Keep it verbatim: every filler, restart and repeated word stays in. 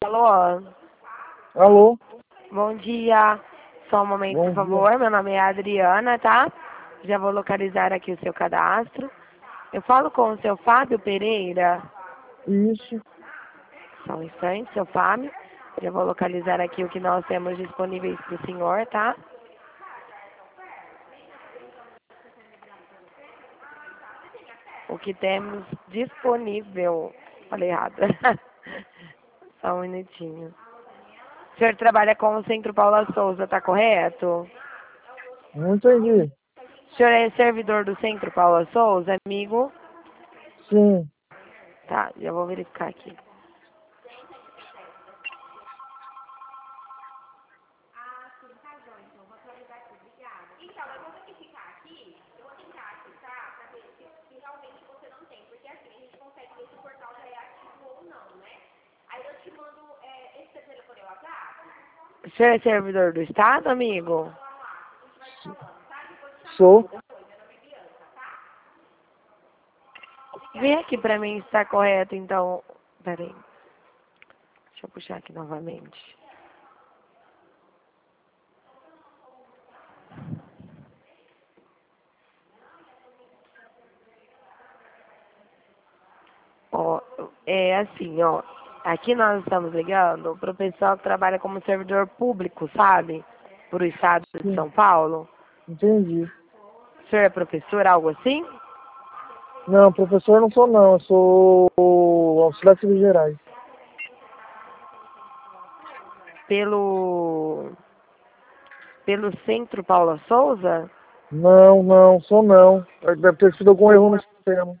Alô? Alô? Bom dia. Só um momento, Bom por dia. favor. Meu nome é Adriana, tá? Já vou localizar aqui o seu cadastro. Eu falo com o seu Fábio Pereira. Isso. Só um instante, seu Fábio. Já vou localizar aqui o que nós temos disponíveis para o senhor, tá? O que temos disponível. Falei errado. Só um minutinho. O senhor trabalha com o Centro Paula Souza, tá correto? Não entendi. O senhor é servidor do Centro Paula Souza, amigo? Sim. Tá, já vou verificar aqui. O senhor é servidor do Estado, amigo? Sou. Vem aqui pra mim se está correto, então. Pera aí. Deixa eu puxar aqui novamente. Ó, é assim, ó. Aqui nós estamos ligando pro pessoal que trabalha como servidor público, sabe? Pro Estado de Sim. São Paulo. Entendi. O senhor é professor, algo assim? Não, professor não sou não. Eu sou auxiliar de serviços gerais. Pelo. Pelo Centro Paula Souza? Não, não, sou não. Deve ter sido algum erro no sistema.